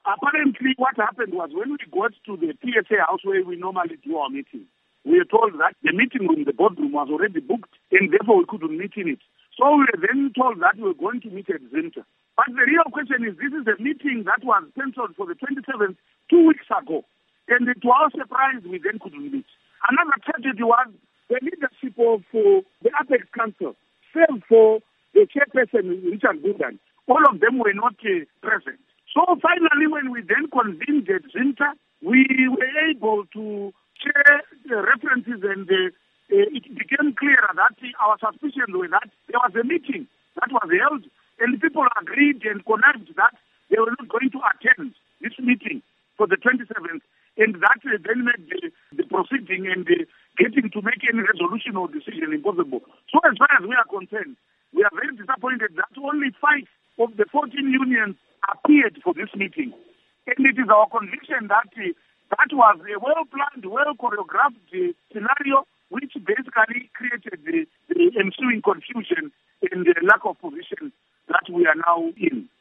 Apparently, what happened was when we got to the PSA house where we normally do our meeting, we were told that the meeting room, the boardroom, was already booked, and therefore we couldn't meet in it. So we were then told that we were going to meet at Zinta. But the real question is, this is a meeting that was penciled for the 27th 2 weeks ago. And to our surprise, we then couldn't meet. Another tragedy was the leadership of the Apex Council, save for the chairperson, Richard Budan. All of them were not present. So finally, when we then convened at Zinta, we were able to share the references, and it became clearer that our suspicions were that there was a meeting that was held, and people agreed and connived that they were not going to attend this meeting for the 27th, and that then made the proceeding and getting to make any resolution or decision impossible. So as far as we are concerned, we are very disappointed that only 5 of the 14 unions appeared for this meeting. And it is our conviction that that was a well-planned, well-choreographed scenario which basically created the ensuing confusion and the lack of position that we are now in.